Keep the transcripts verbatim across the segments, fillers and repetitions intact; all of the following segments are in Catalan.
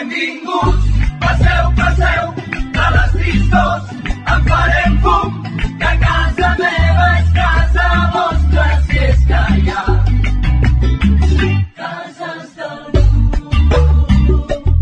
Benvinguts, passeu, passeu, de les tristors en farem fum, que casa meva és casa vostra, si és que hi ha cases del món.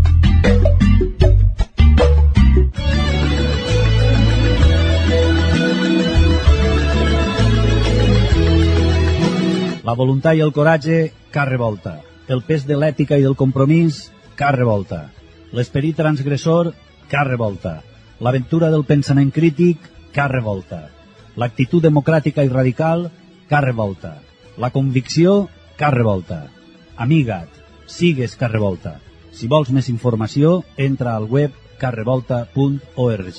La voluntat i el coratge, car revolta. El pes de l'ètica i del compromís, car revolta. L'esperit transgressor, car revolta. L'aventura del pensament crític, car revolta. L'actitud democràtica i radical, car revolta. La convicció, car revolta. Amiga't, sigues car revolta. Si vols més informació, entra al web car revolta punt org.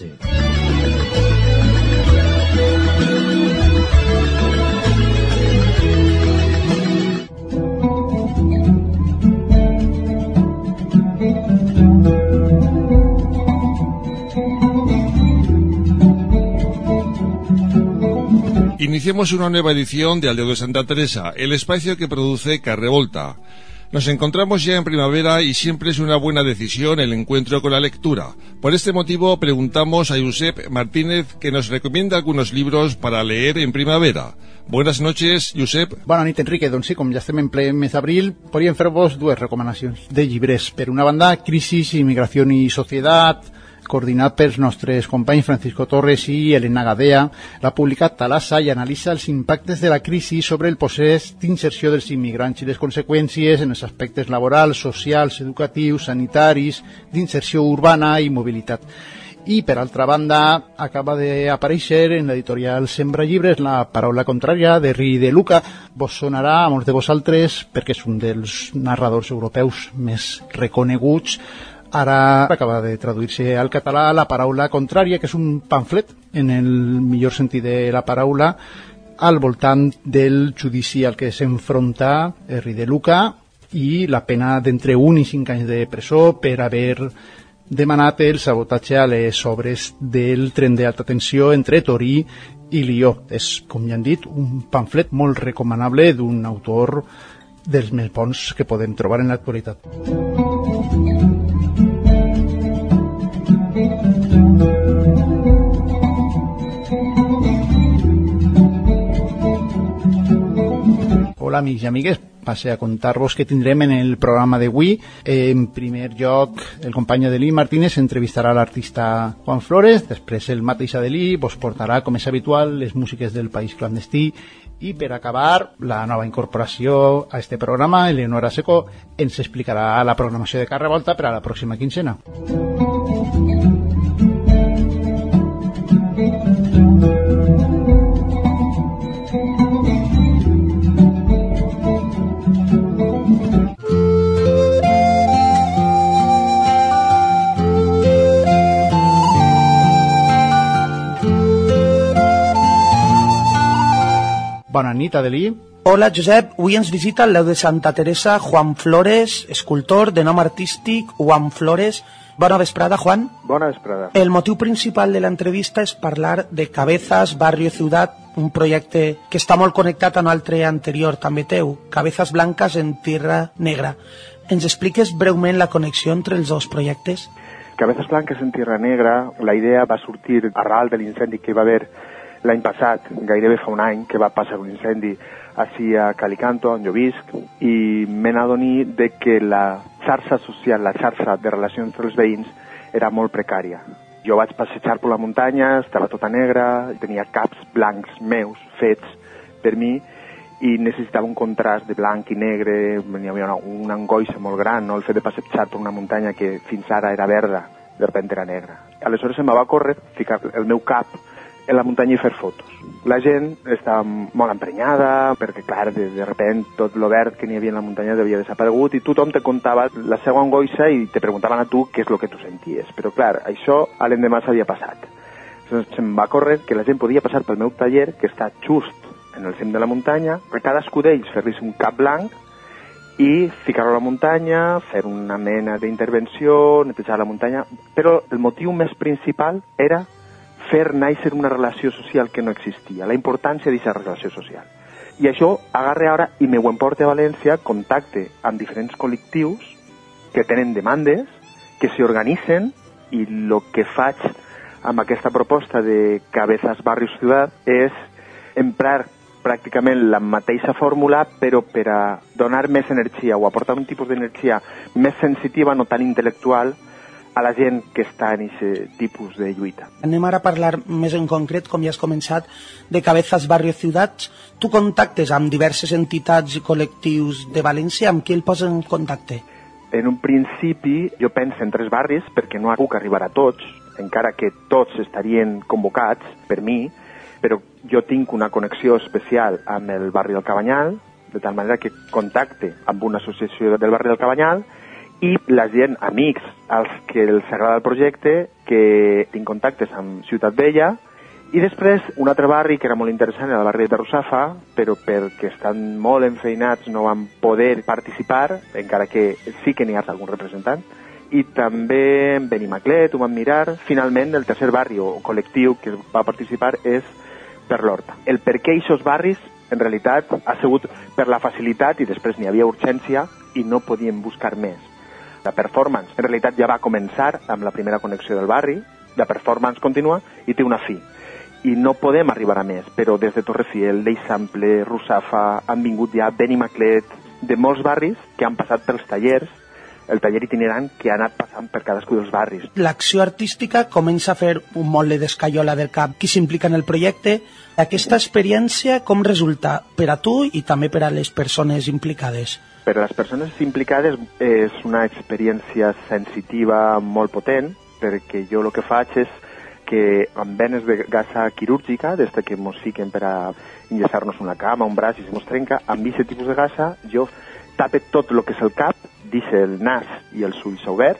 Iniciamos una nueva edición de Aldeo de Santa Teresa, el espacio que produce Car Revolta. Nos encontramos ya en primavera y siempre es una buena decisión el encuentro con la lectura. Por este motivo preguntamos a Josep Martínez que nos recomienda algunos libros para leer en primavera. Buenas noches, Josep. Bona nit, Enrique. Doncs sí, com ja estem en ple mes d'abril, podríem fer-vos dues recomanacions de llibres. Per una banda, Crisis, Inmigración y Sociedad, coordinat pels nostres companys Francisco Torres i Elena Gadea. L'ha publicat Talassa i analitza els impactes de la crisi sobre el procés d'inserció dels immigrants i les conseqüències en els aspectes laborals, socials, educatius, sanitaris, d'inserció urbana i mobilitat. I, per altra banda, acaba d'aparèixer en l'editorial Sembra Llibres La paraula contrària, de Ri de Luca. Vos sonarà a molts de vosaltres perquè és un dels narradors europeus més reconeguts. Ara acaba de traduir-se al català La paraula contrària, que és un pamflet, en el millor sentit de la paraula, al voltant del judici al que s'enfronta Ri de Luca i la pena d'entre un i cinc anys de presó per haver demanat el sabotatge a les obres del tren d'alta tensió entre Torí i Lió. És, com ja han dit, un pamflet molt recomanable d'un autor dels més bons que podem trobar en l'actualitat. Hola, amics i amigues. Passe a contar-vos que tindrem en el programa d'avui. En primer lloc, el company Adelí Martínez entrevistarà l'artista Juan Flores. Després, el mateix Adelí vos portarà, com és habitual, les músiques del País Clandestí. I per acabar, la nova incorporació a este programa, Eleonora Seco, ens explicarà la programació de Car Revolta per a la pròxima quincena. Bona nit, Adelí. Hola, Josep. Avui ens visita el Leu de Santa Teresa, Juan Flores, escultor de nom artístic Juan Flores. Bona vesprada, Juan. Bona vesprada. El motiu principal de l'entrevista és parlar de Cabezas, Barrio Ciudad, un projecte que està molt connectat a un altre anterior, també teu, Cabezas Blancas en Tierra Negra. Ens expliques breument la connexió entre els dos projectes? Cabezas Blancas en Tierra Negra, la idea va sortir arran de l'incendi que hi va haver l'any passat, gairebé fa un any, que va passar un incendi així a Calicanto, on jo visc, i me n'adoni de que la xarxa social, la xarxa de relacions entre els veïns era molt precària. Jo vaig passejar per la muntanya, estava tota negra, tenia caps blancs meus fets per mi i necessitava un contrast de blanc i negre, hi havia una, una angoixa molt gran, no? El fet de passejar per una muntanya que fins ara era verda, de repente era negra. Aleshores em va córrer ficar el meu cap en la muntanya i fer fotos. La gent estava molt emprenyada, perquè, clar, de, de repent tot lo verd que n'hi havia en la muntanya havia desaparegut i tothom te contava la seva angoixa i te preguntaven a tu què és el que tu senties. Però, clar, això a l'endemà s'havia passat. Llavors, se'm va córrer que la gent podia passar pel meu taller, que està just en el cim de la muntanya, a cadascú d'ells fer-li un cap blanc i ficar-lo a la muntanya, fer una mena d'intervenció, netejar la muntanya, però el motiu més principal era fer néixer una relació social que no existia, la importància d'aquesta relació social. I això agarre ara i me ho emporta a València, contacte amb diferents col·lectius que tenen demandes que s'organitzen, i el que faig amb aquesta proposta de Cabezas Barrios Ciudad és emprar pràcticament la mateixa fórmula, però per a donar més energia o aportar un tipus d'energia més sensitiva, no tan intel·lectual, a la gent que està en aquest tipus de lluita. Anem ara a parlar més en concret, com ja has començat, de Cabezas Barrios Ciudad. Tu contactes amb diverses entitats i col·lectius de València, amb qui el posen en contacte? En un principi jo penso en tres barris perquè no puc arribar a tots, encara que tots estarien convocats per mi, però jo tinc una connexió especial amb el barri del Cabanyal, de tal manera que contacte amb una associació del barri del Cabanyal i la gent, amics, als que els agrada el projecte, que tinc contactes amb Ciutat Vella, i després un altre barri que era molt interessant era el barri de Russafa, però perquè estan molt enfeinats no van poder participar, encara que sí que n'hi ha algun representant, i també en Benimaclet ho vam mirar. Finalment, el tercer barri o col·lectiu que va participar és per l'Horta. El per què aquests barris, en realitat, ha sigut per la facilitat i després n'hi havia urgència i no podíem buscar més. La performance, en realitat, ja va començar amb la primera connexió del barri, la performance continua i té una fi. I no podem arribar a més, però des de Torrefiel, d'Eixample, Russafa, han vingut ja Benimaclet, de molts barris que han passat pels tallers, el taller itinerant que ha anat passant per cadascú dels barris. L'acció artística comença a fer un molde d'escaiola del cap. Qui s'implica en el projecte? Aquesta experiència com resulta per a tu i també per a les persones implicades? Per a les persones implicades és una experiència sensitiva molt potent, perquè jo el que faig és que amb venes de gasa quirúrgica, des que mos fiquen per a enllaçar-nos una cama, un braç i se mos trenca, amb aquest tipus de gasa jo tape tot el que és el cap, deixa el nas i els ulls oberts,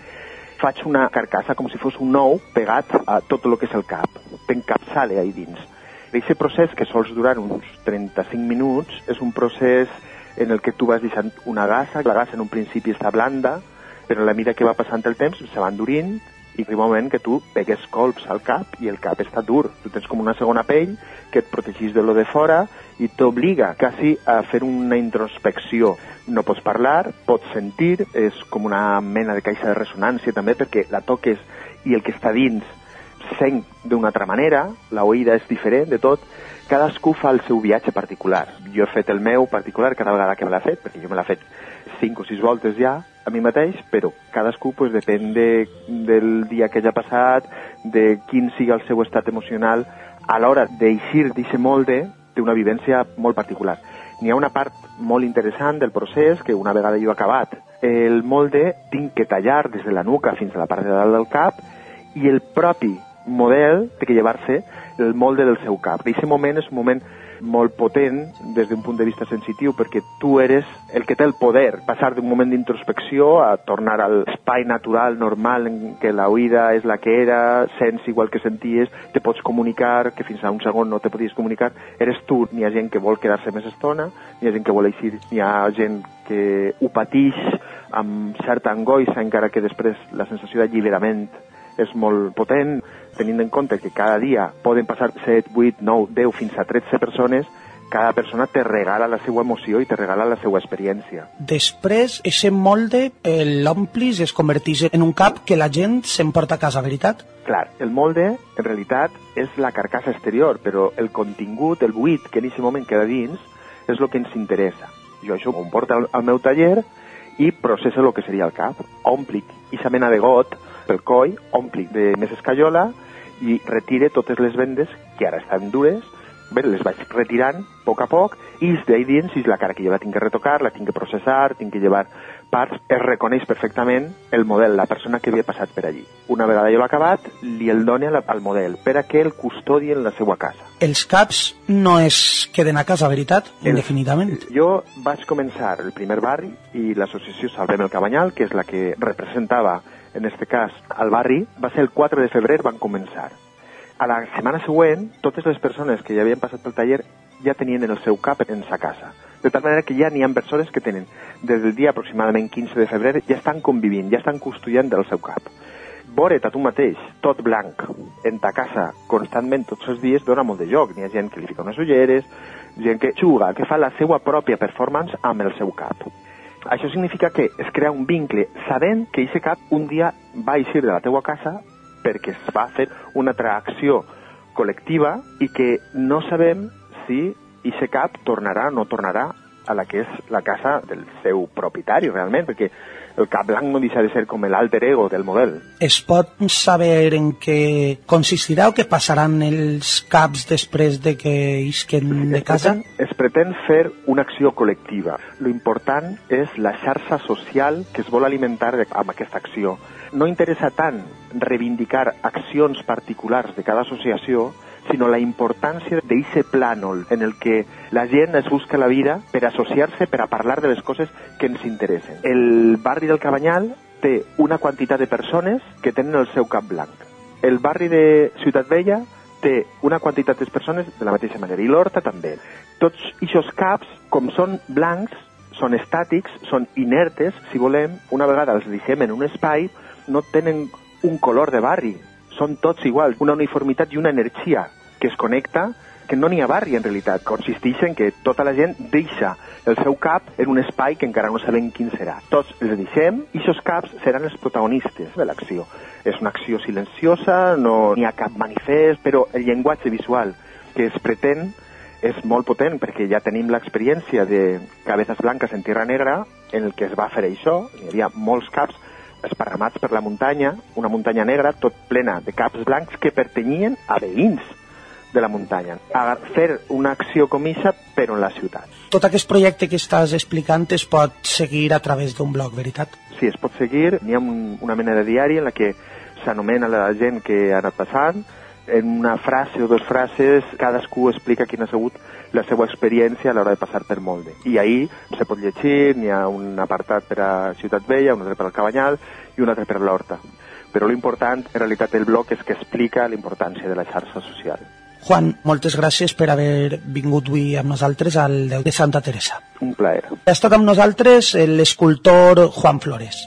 faig una carcassa com si fos un ou pegat a tot el que és el cap, t'encapçale ahí dins. Aquest procés, que sols durar uns trenta-cinc minuts, és un procés en el que tu vas deixant una gasa, la gasa en un principi està blanda, però a la mida que va passant el temps se va endurint, i arriba un moment que tu pegues colps al cap i el cap està dur. Tu tens com una segona pell que et protegeix de lo de fora i t'obliga quasi a fer una introspecció. No pots parlar, pots sentir, és com una mena de caixa de ressonància també perquè la toques i el que està dins sent d'una altra manera, la oïda és diferent de tot. Cadascú fa el seu viatge particular. Jo he fet el meu particular cada vegada que me l'ha fet, perquè jo me l'ha fet cinc o sis voltes ja, a mi mateix, però cadascú pues, depèn de, del dia que hagi passat, de quin sigui el seu estat emocional. A l'hora d'eixir d'aquest molde, té una vivència molt particular. N'hi ha una part molt interessant del procés, que una vegada jo he acabat, el molde tinc que tallar des de la nuca fins a la part de dalt del cap, i el propi model té que llevar-se el molde del seu cap. Aquest moment és un moment molt potent des d'un punt de vista sensitiu perquè tu eres el que té el poder passar d'un moment d'introspecció a tornar al espai natural, normal, en què la oïda és la que era, sents igual que senties, te pots comunicar, que fins a un segon no te podies comunicar, eres tu. N'hi ha gent que vol quedar-se més estona, n'hi ha gent que vol eixir, n'hi ha gent que ho patix amb certa angoixa, encara que després la sensació d'alliberament és molt potent, tenint en compte que cada dia poden passar set, vuit, nou, deu, fins a tretze persones, cada persona te regala la seva emoció i te regala la seva experiència. Després, aquest molde l'omplis i es converteix en un cap que la gent s'emporta a casa, veritat? Clar, el molde, en realitat, és la carcassa exterior, però el contingut, el buit que en aquest moment queda dins, és el que ens interessa. Jo això ho porto al, al meu taller i processa el que seria el cap. Omplic aquesta mena de got pel coll, omplic de més escaiola i retire totes les vendes que ara estan dures. Bé, les vaig retirant a poc a poc i d'ahí dins és la cara que jo la tinc que retocar, la tinc que processar, tinc que llevar parts. Es reconeix perfectament el model, la persona que havia passat per allí. Una vegada jo l'he acabat, li el done al model per a que el custodi en la seva casa. Els caps no es queden a casa, veritat? Indefinidament. Jo vaig començar el primer barri i l'associació Salvem el Cabanyal, que és la que representava en este cas al barri, va ser el quatre de febrer van començar. A la setmana següent, totes les persones que ja havien passat pel taller ja tenien el seu cap en sa casa. De tal manera que ja n'hi ha persones que tenen, des del dia aproximadament quinze de febrer, ja estan convivint, ja estan custodiant del seu cap. Veure't a tu mateix, tot blanc, en ta casa, constantment, tots els dies, dona molt de joc. N'hi ha gent que li fica unes ulleres, gent que juga, que fa la seva pròpia performance amb el seu cap. Això significa que es crea un vincle sabent que aquest cap un dia va eixir de la teua casa perquè es va fer una atracció col·lectiva i que no sabem si aquest cap tornarà o no tornarà a la que és la casa del seu propietari realment, perquè el cap blanc no deixa de ser com l'alter ego del model. Es pot saber en què consistirà o què passaran els caps després de que isquen de casa? Es pretén fer una acció col·lectiva. Lo important és la xarxa social que es vol alimentar amb aquesta acció. No interessa tant reivindicar accions particulars de cada associació, sinó la importància d'aquest plànol en el que la gent es busca la vida per associar-se, per a parlar de les coses que ens interessen. El barri del Cabanyal té una quantitat de persones que tenen el seu cap blanc. El barri de Ciutat Vella té una quantitat de persones de la mateixa manera, i l'Horta també. Tots aquests caps, com són blancs, són estàtics, són inertes, si volem, una vegada els deixem en un espai, no tenen un color de barri, són tots iguals, una uniformitat i una energia que es connecta, que no n'hi ha barri en realitat, consisteix en que tota la gent deixa el seu cap en un espai que encara no sabem quin serà. Tots els deixem i aquests caps seran els protagonistes de l'acció. És una acció silenciosa, no n'hi ha cap manifest, però el llenguatge visual que es pretén és molt potent perquè ja tenim l'experiència de Cabezas Blancas en Tierra Negra en el que es va fer això, hi havia molts caps esparramats per la muntanya, una muntanya negra tot plena de caps blancs que pertanyien a veïns de la muntanya. A fer una acció com aquesta, però en la ciutat. Tot aquest projecte que estàs explicant es pot seguir a través d'un blog, veritat? Sí, es pot seguir. N'hi ha un, una mena de diari en la que s'anomena la gent que ha anat passant. En una frase o dues frases, cadascú explica quina ha sigut la seva experiència a l'hora de passar per Molde. I ahir se pot llegir, n'hi ha un apartat per a Ciutat Vella, un altre per al Cabanyal i un altre per a l'Horta. Però l'important, en realitat, del blog és que explica l'importància de la xarxa social. Juan, moltes gràcies per haver vingut avui amb nosaltres al Déu de Santa Teresa. Un plaer. Ha estat amb nosaltres l'escultor Juan Flores.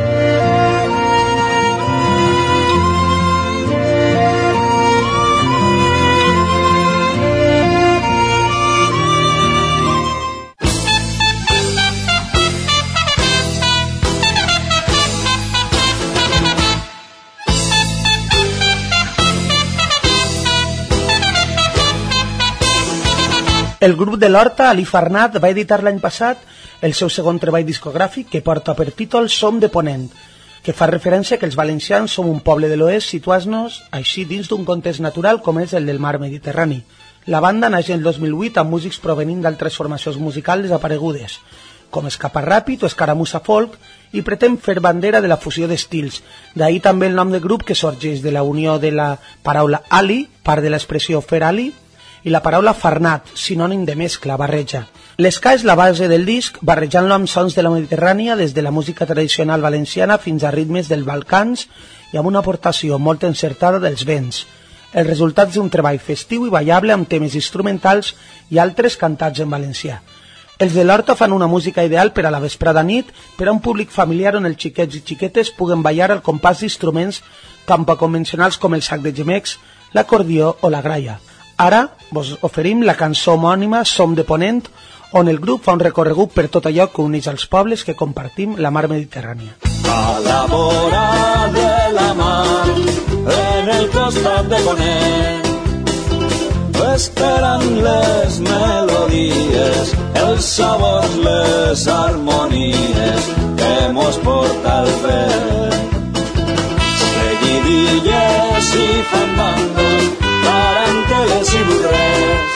El grup de l'Horta, Ali Farnat, va editar l'any passat el seu segon treball discogràfic que porta per títol Som de Ponent, que fa referència que els valencians som un poble de l'oest situant-nos així dins d'un context natural com és el del mar Mediterrani. La banda naix el dos mil vuit amb músics provenint d'altres formacions musicals desaparegudes, com Escapa Ràpid o Escaramussa Folk, i pretén fer bandera de la fusió d'estils. D'ahir també el nom de grup que sorgeix de la unió de la paraula Ali, part de l'expressió fer Ali, i la paraula farnat, sinònim de mescla, barreja. L'esca és la base del disc, barrejant-lo amb sons de la Mediterrània des de la música tradicional valenciana fins a ritmes dels Balcans i amb una aportació molt encertada dels vents. El resultat és un treball festiu i ballable amb temes instrumentals i altres cantats en valencià. Els de l'Horta fan una música ideal per a la vesprada nit, per a un públic familiar on els xiquets i xiquetes puguen ballar al compàs d'instruments campaconvencionals com el sac de gemecs, l'acordió o la graia. Ara vos oferim la cançó homònima Som de Ponent, on el grup fa un recorregut per tot allò que uneix els pobles que compartim la mar Mediterrània. A la vora de la mar, en el costat de Ponent, esperant les melodies, els sabors, les harmonies que mos porta el vent. Seguidilles i fandandos, taranteles i burrers,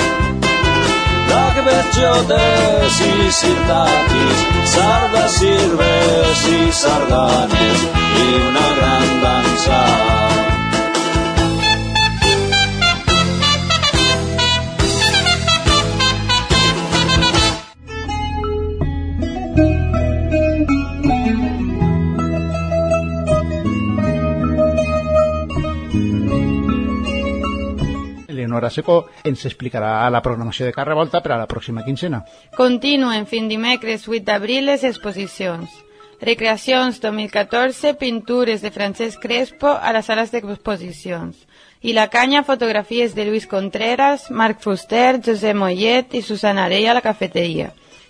racbetxotes i sirtatis, sardes, cirbes i sardanes i una gran dansa. Eleonora Seco ens explicarà la programació de Carrevolta per a la pròxima quincena. Continuen fins dimecres vuit d'abril les exposicions. Recreacions dos mil catorze, pintures de Francesc Crespo a les sales d'exposicions. I la canya, fotografies de Luis Contreras, Marc Fuster, José Mollet i Susana Arella a la cafeteria.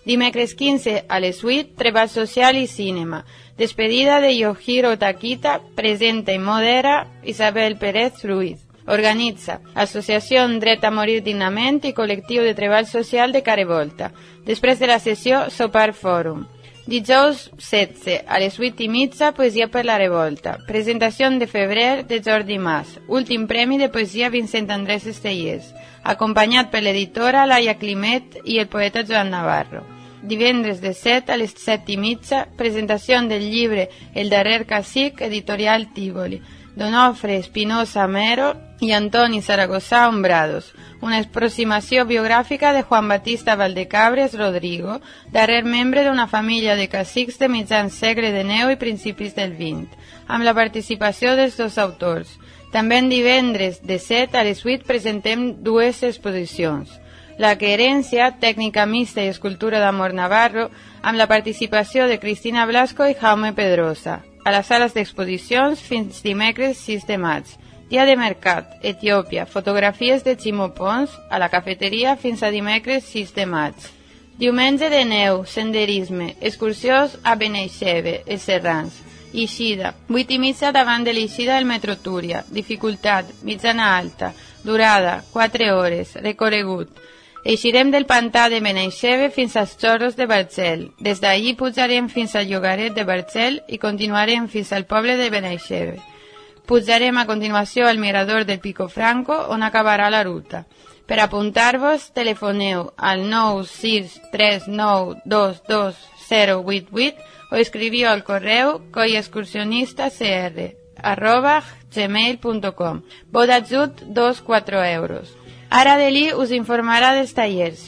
Dimecres quinze, a les vuit, treball social i cinema. Despedida de Yohiro Takita, presenta i modera Isabel Pérez Ruiz. Organitza Associació Dret a Morir Dignament i Col·lectiu de Treball Social de Carevolta. Després de la sessió, sopar fòrum. Dijous setze, a les vuit i mitja, Poesia per la Revolta. Presentació de febrer de Jordi Mas. Últim premi de poesia Vincent Andrés Estellers, acompanyat per l'editora Laia Climet i el poeta Joan Navarro. Divendres de set a les set i mitja, presentació del llibre El darrer cacic, editorial Tívoli. Donofre Espinosa Mero i Antoni Zaragoza Hombrados, una aproximació biogràfica de Juan Batista Valdecabres Rodrigo, darrer membre d'una família de cacics de mitjan segle de neu i principis del vint, amb la participació dels dos autors. També en divendres de set a les vuit presentem dues exposicions. La Querència, tècnica mixta i escultura d'Amor Navarro, amb la participació de Cristina Blasco i Jaume Pedrosa, a les sales d'exposicions fins dimecres sis de maig. Dia de mercat, Etiòpia, fotografies de Ximo Pons, a la cafeteria fins a dimecres sis de maig. Diumenge de neu, senderisme, excursions a Beneixeve, els Serrans. Eixida, vuit i mitja davant de l'eixida del Metro Túria. Dificultat, mitjana alta. Durada, quatre hores. Recorregut. Eixirem del pantà de Beneixeve fins als Xorros de Barxel. Des d'allí pujarem fins al llogaret de Barxel i continuarem fins al poble de Beneixeve. Pujarem a continuació al mirador del Pico Franco, on acabarà la ruta. Per apuntar-vos, telefoneu al nou sis tres nou dos dos zero vuit vuit o escriviu al correu coiexcursionistacr arroba gmail punt com. Vot ajut dos coma quatre euros. Ara Delí us informarà dels tallers.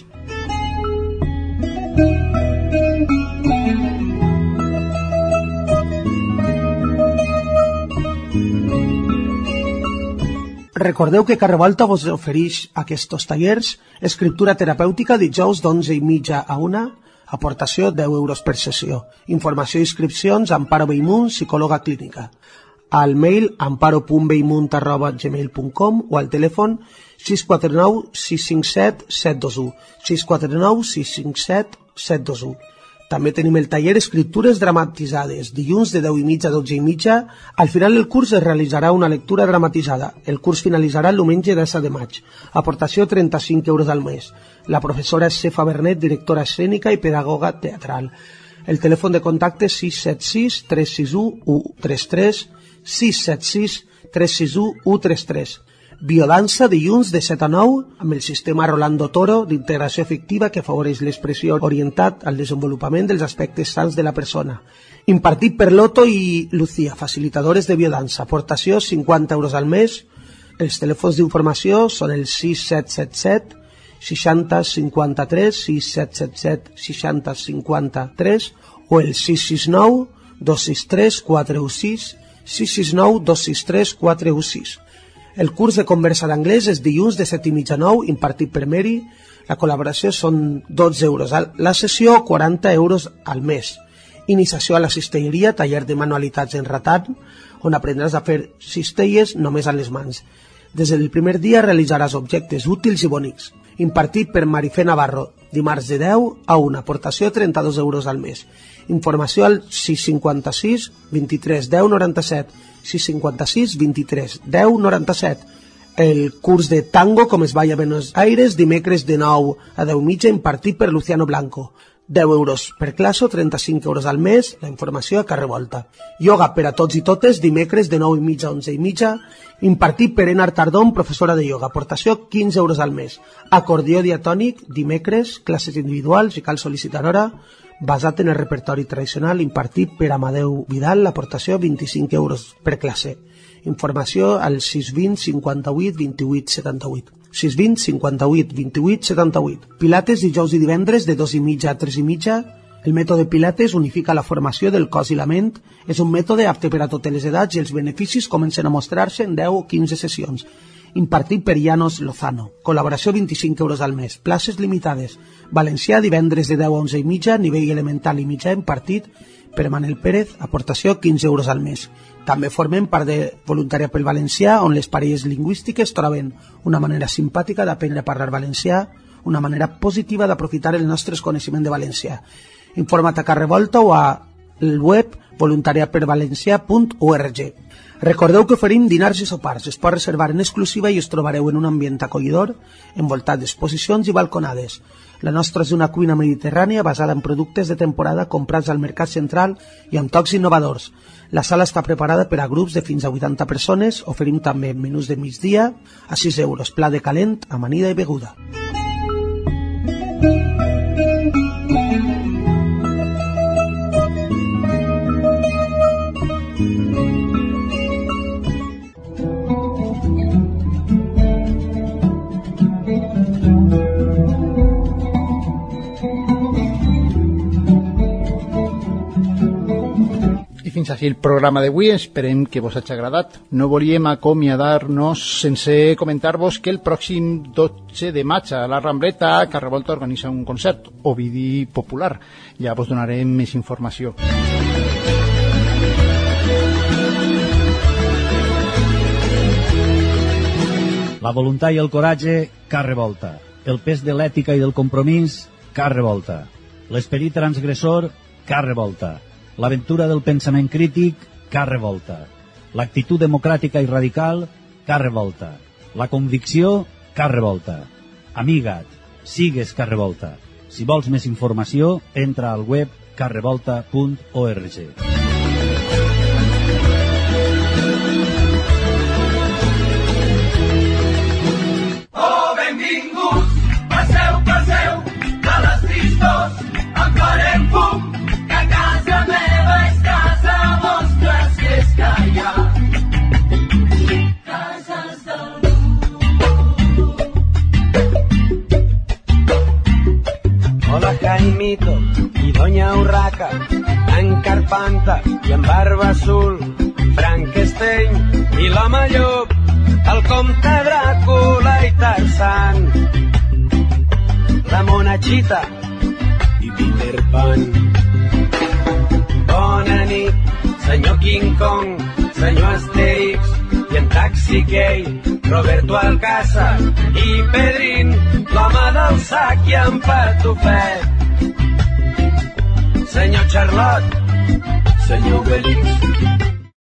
Recordeu que Carrevolta vos ofereix aquests tallers: escriptura terapèutica dijous d'onze i mitja a una, aportació deu euros per sessió. Informació i inscripcions Amparo Beimunt, psicòloga clínica. Al mail amparo punt beimunt arroba gmail punt com o al telèfon sis quatre nou sis cinc set set dos u, sis quatre nou sis cinc set set dos u. També tenim el taller Escriptures dramatitzades, dilluns de deu i mitja a dotze i mitja. Al final del curs es realitzarà una lectura dramatitzada. El curs finalitzarà el diumenge disset de maig. Aportació trenta-cinc euros al mes. La professora és Cefa Bernet, directora escènica i pedagoga teatral. El telèfon de contacte és sis set sis tres sis u u tres tres, sis set sis tres sis u u tres tres. Biodansa dilluns de set a nou amb el sistema Rolando Toro d'integració efectiva que afavoreix l'expressió orientat al desenvolupament dels aspectes sants de la persona. Impartit per Loto i Lucía, facilitadores de biodansa. Aportació cinquanta euros al mes. Els telèfons d'informació són el sis set set set seixanta cinquanta tres, sis set set set seixanta cinquanta tres o el sis sis nou dos sis tres quatre u sis, sis sis nou dos sis tres quatre u sis. El curs de conversa d'anglès és dilluns de set i mitja a nou, impartit per Mary. La col·laboració són dotze euros la sessió, quaranta euros al mes. Iniciació a la cistelleria, taller de manualitats en ratant, on aprendràs a fer cistelles només amb les mans. Des del primer dia realitzaràs objectes útils i bonics. Impartit per Marifé Navarro, dimarts de deu a una, aportació trenta-dos euros al mes. Informació al sis cinquanta sis vint-i-tres deu noranta-set, sis cinquanta sis vint-i-tres deu noranta-set. El curs de tango com es balla a Buenos Aires, dimecres de nou a deu i mitja, impartit per Luciano Blanco. deu euros per classe, trenta-cinc euros al mes, la informació a Carrevolta. Ioga per a tots i totes, dimecres de nou i mitja a onze i mitja, impartit per Enar Tardón, professora de ioga, aportació quinze euros al mes. Acordió diatònic, dimecres, classes individuals, i cal sol·licitar hora, basat en el repertori tradicional, impartit per Amadeu Vidal, aportació vint-i-cinc euros per classe. Informació al sis vint cinquanta-vuit vint-i-vuit setanta-vuit. sis vint cinquanta-vuit vint-i-vuit setanta-vuit. Pilates dijous i divendres de dos i mitja a tres i mitja. El mètode Pilates unifica la formació del cos i la ment. És un mètode apte per a totes les edats i els beneficis comencen a mostrar-se en deu o quinze sessions. Impartit per Llanos Lozano. Col·laboració vint-i-cinc euros al mes. Places limitades. Valencià divendres de deu a onze i mitja, nivell elemental i mitjà, impartit per Manel Pérez, aportació quinze euros al mes. També formen part de Voluntària pel Valencià, on les parelles lingüístiques troben una manera simpàtica d'aprendre a parlar valencià, una manera positiva d'aprofitar el nostre coneixement de València. Informa't a Carrevolta o a el web voluntariatpervalencia punt org. Recordeu que oferim dinars i sopars, es pot reservar en exclusiva i us trobareu en un ambient acollidor, envoltat d'exposicions i balconades. La nostra és una cuina mediterrània basada en productes de temporada comprats al mercat central i amb tocs innovadors. La sala està preparada per a grups de fins a vuitanta persones, oferim també menús de migdia a sis euros, pla de calent, amanida i beguda. Fins així el programa d'avui, esperem que vos hagi agradat. No volíem acomiadar-nos sense comentar-vos que el pròxim dotze de maig a la Rambleta Carrevolta organitza un concert, Ovidi Popular. Ja vos donarem més informació. La voluntat i el coratge, Carrevolta. El pes de l'ètica i del compromís, Carrevolta. L'esperit transgressor, Carrevolta. L'aventura del pensament crític, Carrevolta. L'actitud democràtica i radical, Carrevolta. La convicció, Carrevolta. Amiga't, sigues Carrevolta. Si vols més informació, entra al web carrevolta punt org. Oh, benvinguts, passeu, passeu, de les tristos en farem fum. Casa meva és casa vostra, si és que hi ha cases d'algú. Hola Jaimito i Doña Urraca, en Carpanta i en Barba Azul, Frankenstein i l'home llop, el comte Dràcula i Tarzan, la monachita i Peter Pan. Bona nit, senyor King Kong, senyor Asterix i en Taxi Gay, Roberto Alcázar i Pedrín, l'home del sac i en Patufet. Senyor Charlot, senyor Obelix,